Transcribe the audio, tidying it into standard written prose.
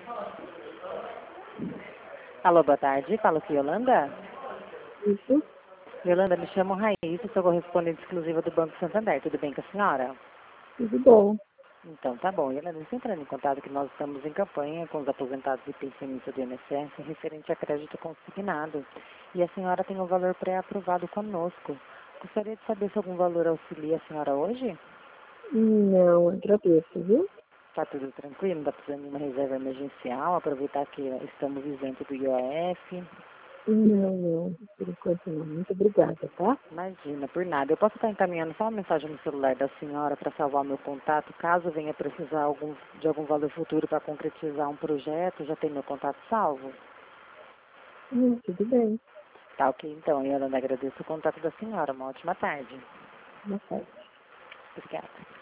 Alô, boa tarde. Fala com Yolanda. Isso, Yolanda, me chamo Raíssa, sou correspondente exclusiva do Banco Santander. Tudo bem com a senhora? tudo bom. Então, tá bom. Yolanda, estou entrando em contato que nós estamos em campanha com os aposentados e pensionistas do INSS referente a crédito consignado. E a senhora tem um valor pré-aprovado conosco. Gostaria de saber se algum valor auxilia a senhora hoje? Não, agradeço, viu? Tá tudo tranquilo? Não está precisando de uma reserva emergencial? Aproveitar que estamos isentos do IOF? Não, por enquanto não. Muito obrigada, tá? Imagina, por nada. Eu posso estar encaminhando só uma mensagem no celular da senhora para salvar meu contato, caso venha precisar de algum valor futuro para concretizar um projeto, já tem meu contato salvo? Tudo bem. Tá ok, então, Yolanda, agradeço o contato da senhora. Uma ótima tarde. Boa tarde. Obrigada.